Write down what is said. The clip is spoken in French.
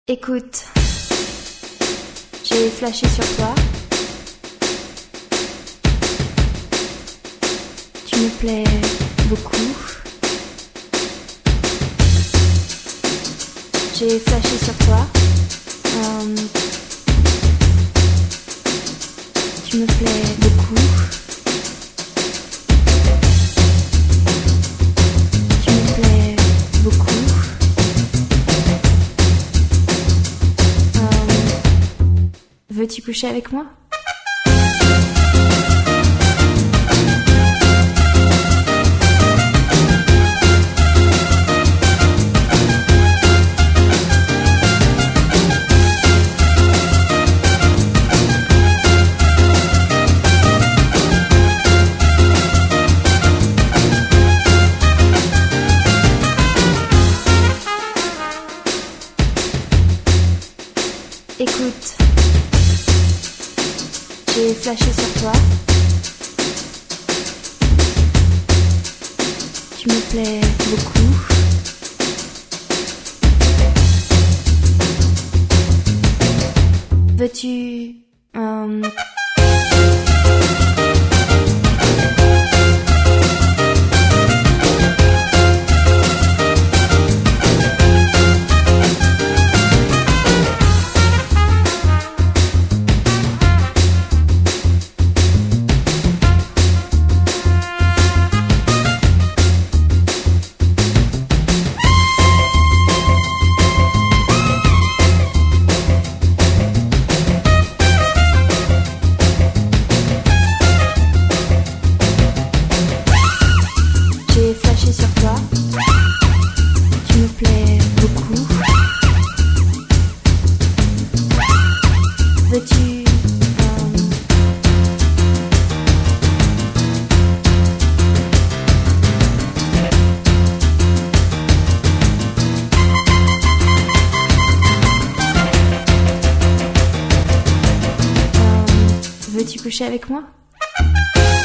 Écoute, j'ai flashé sur toi. Tu me plais beaucoup. J'ai flashé sur toi. Tu me plais beaucoup. Tu me plais beaucoup. Veux-tu coucher avec moi? Écoute, j'ai flashé sur toi. Tu me plais beaucoup. Veux-tu J'ai flashé sur toi. Tu me plais beaucoup. Veux-tu veux-tu coucher avec moi?